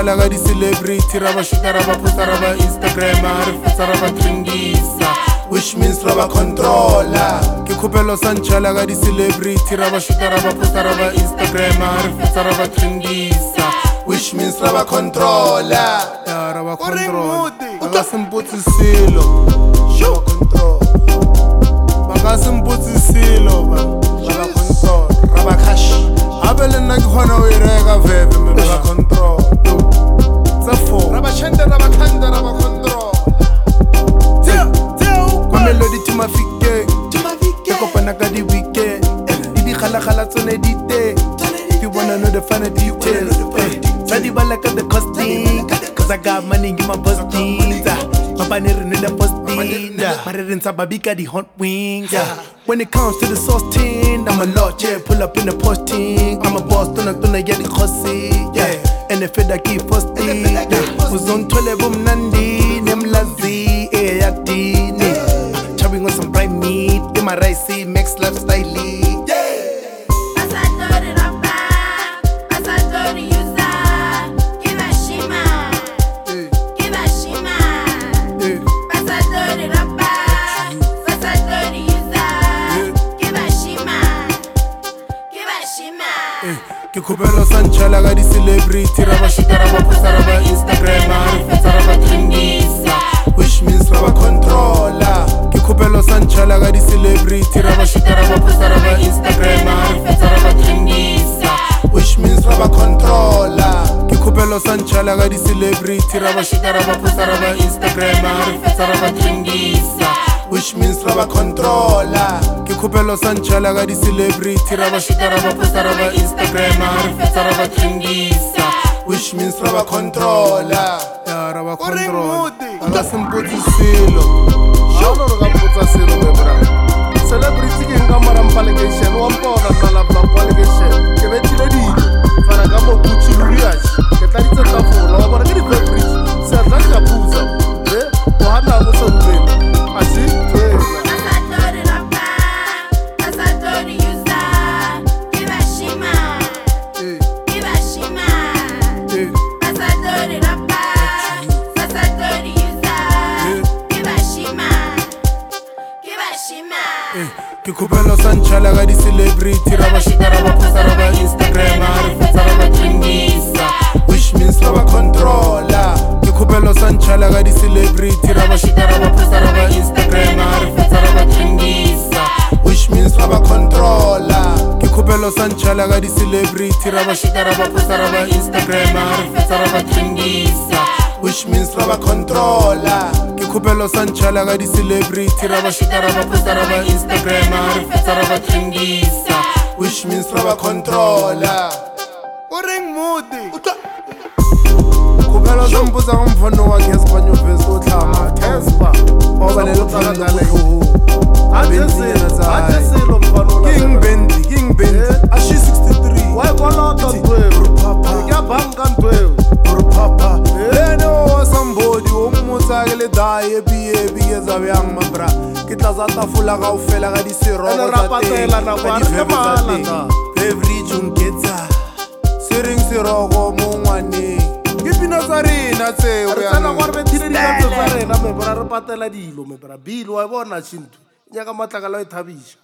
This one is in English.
sanchala ga di celebrity ra ba shita ra ba posta ra ba Instagram ra fetsa ra ba trendisa which means ra ba controller ke khupelo sanchala ga di celebrity ra ba shita ra ba posta ra ba Instagram ra fetsa ra ba trendisa which means ra ba controller ya ra ba control ba sempotsi selo show control ba sempotsi selo ba control ra ba cash abele nna ke khona o ireka veve me ba control tsa phone ra ba chenda ra ba khanda ra ba control kwa melody timafike ke kopana ka di weekend di khala tsone di te ke bona no the fun details sa di bala ka the costing cause I got money in my posting papa ne re the posting mare re ntsa babika di hot wings when it comes to the sauce tin I'm a lot pull up in the posting I'm a boss tona ya di khosi and if it keep posting uzontole bomnandi nemlazi eyadini chewing on some bright meat in my rice mix lifestyle ke khupelo sanchala ga di celebrity ra ba shita ra ba posta ra ba Instagram ra fetsa ra ba trendisa which means ra ba controller ke khupelo sanchala ga di celebrity ra ba shita ra ba posta ra ba Instagram ra fetsa ra ba trendisa which means ra ba controller ke khupelo sanchala ga di celebrity ra ba shita ra ba posta ra ba Instagram ra fetsa ra ba trendisa which means ra ba controller ke khupelo sanchala ga di celebrity ra ba shita ra ba posta ra ba Instagram ra fetsa ra ba trendisa which means ra ba controller ya ra ba control ala sempotsi selo sholo ro ka mpotsa selo me bra celebrity ke nga mara mpalekation wa mpona na la mpalekation ke betile di fara ka mo Gucci Louis ke tla ditse ka fola wa bona ke di fabric se tla ka puza o hana go so ntse asi ke khupelo sanchala ga di celebrity ra ba shita ra ba posta ra ba Instagram ra fetsa ra ba trendisa which means ra ba controller ke khupelo sanchala ga di celebrity ra ba shita ra ba posta ra ba Instagram ra fetsa ra ba trendisa which means ra ba controller ke khupelo sanchala ga di celebrity ra ba shita ra ba posta ra ba Instagram ra fetsa ra ba trendisa which means ra ba controller ke khupelo sanchala ga di celebrity ra ba shita ra ba posta ra ba Instagram ra fetsa ra ba trendisa which means ra ba controller o reng mode khupelo sampotsa go mfono wa Casper Nyovesi o tlhama Casper o ba le tsala ga le selo mfano la King Bendy a she 63 wa kolota ntwe papa ya banka ntwe papa somebody o mmotsa ke le dae be za byang mabra ke tla za tafula ga o fela ga di sero le rapatela na kwa re mala na every junketsa sering serogo mo ngwane ke pina tsa rena tseo re tsena gore re thile di tsa rena me bra re patela dilo me bra bill wa bona chintu nyaka matlakala e thabisha